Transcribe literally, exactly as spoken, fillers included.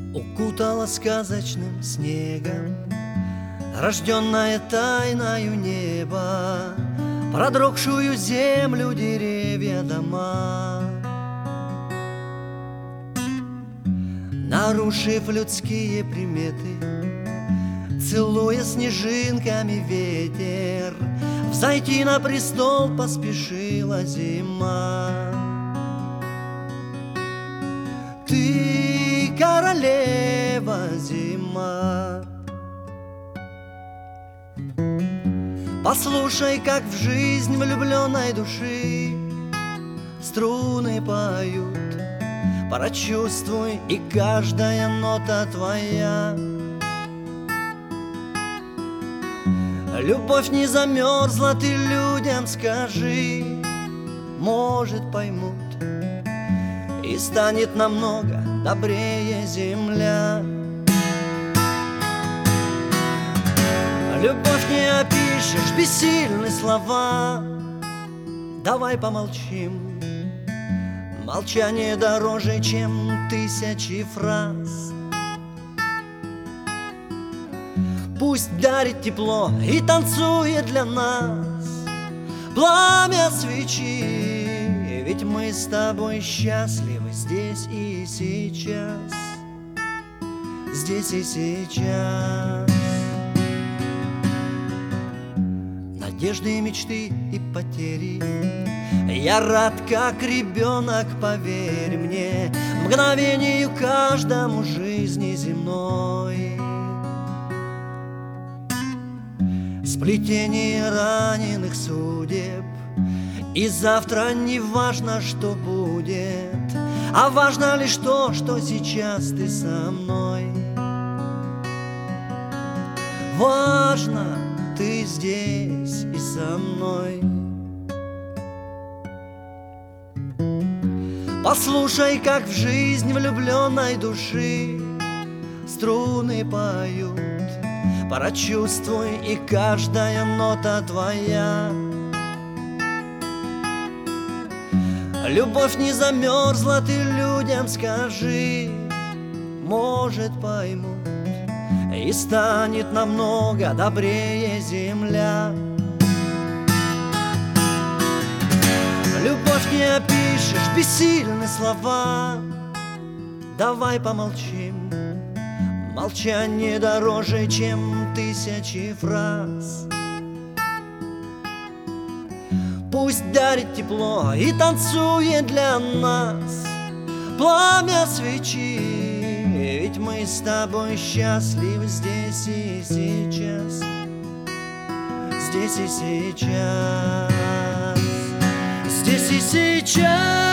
Укутала сказочным снегом рожденная тайною неба, продрогшую землю, деревья, дома. Нарушив людские приметы, целуя снежинками ветер, взойти на престол поспешила зима. Ты королева зима. Послушай, как в жизнь влюбленной души струны поют, прочувствуй, и каждая нота твоя. Любовь не замерзла, ты людям скажи, может, поймут, и станет намного добрее земля. Любовь не опишешь, бессильны слова. Давай помолчим. Молчание дороже, чем тысячи фраз. Пусть дарит тепло и танцует для нас пламя свечи, ведь мы с тобой счастливы здесь и сейчас, здесь и сейчас. Надежды, мечты и потери, я рад, как ребенок, поверь мне, мгновению каждому жизни земной. Сплетение раненых судеб, и завтра не важно, что будет, а важно лишь то, что сейчас ты со мной. Важно, ты здесь и со мной. Послушай, как в жизнь влюбленной души струны поют, прочувствуй, и каждая нота твоя. Любовь не замерзла, ты людям скажи, может, поймут, и станет намного добрее земля. Любовь не опишешь, бессильны слова. Давай помолчим. Молчание дороже, чем тысячи фраз. Пусть дарит тепло и танцует для нас пламя свечи, ведь мы с тобой счастливы здесь и сейчас, здесь и сейчас, здесь и сейчас.